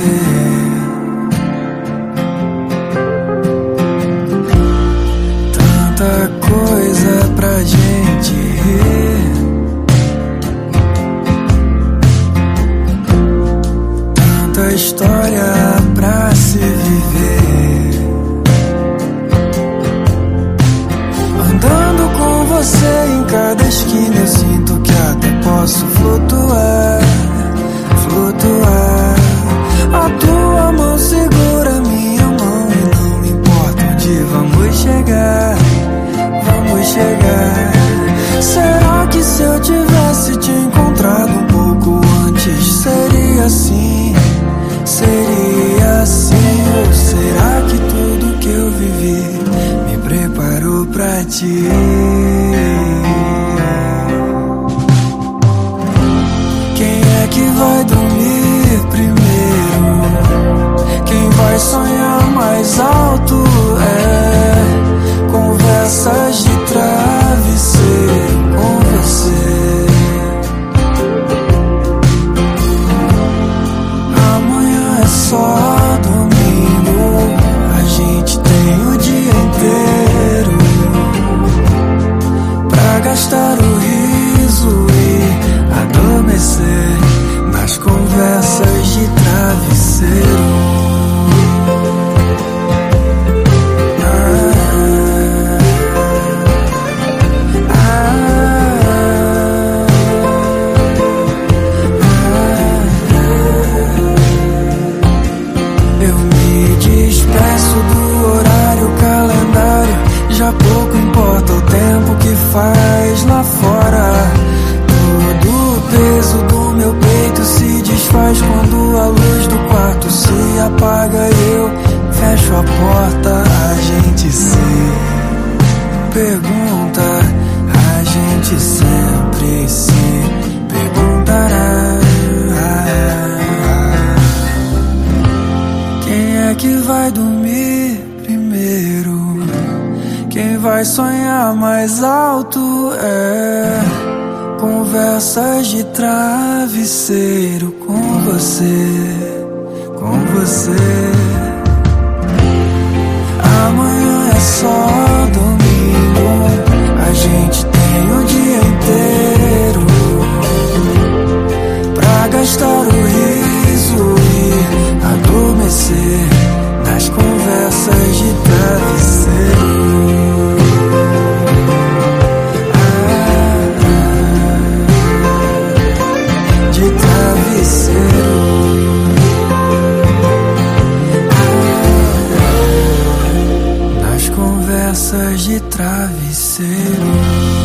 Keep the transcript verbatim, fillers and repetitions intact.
Tanta coisa pra gente rir, tanta história pra se viver. Andando com você em cada esquina, eu sinto que até posso flutuar, flutuar. A tua mão segura minha mão e não me importa onde vamos chegar, vamos chegar. Será que se eu tivesse te encontrado um pouco antes seria assim, seria assim? Ou será que tudo que eu vivi me preparou pra ti? Quem é que vai dormir primeiro? Quem vai sonhar mais alto? É conversas de travesseiro com você. Amanhã é só domingo, a gente tem o dia inteiro pra gastar o riso e adormecer nas conversas de travesseiro. Já pouco importa o tempo que faz lá fora. Todo o peso do meu peito se desfaz quando a luz do quarto se apaga e eu fecho a porta. A gente se pergunta, a gente sempre se perguntará: quem é que vai dormir primeiro? Quem vai sonhar mais alto? É conversas de travesseiro com você, com você. Amanhã é só domingo, a gente tem o dia inteiro pra gastar o riso e adormecer nas conversas de travesseiro. Nas conversas de travesseiro.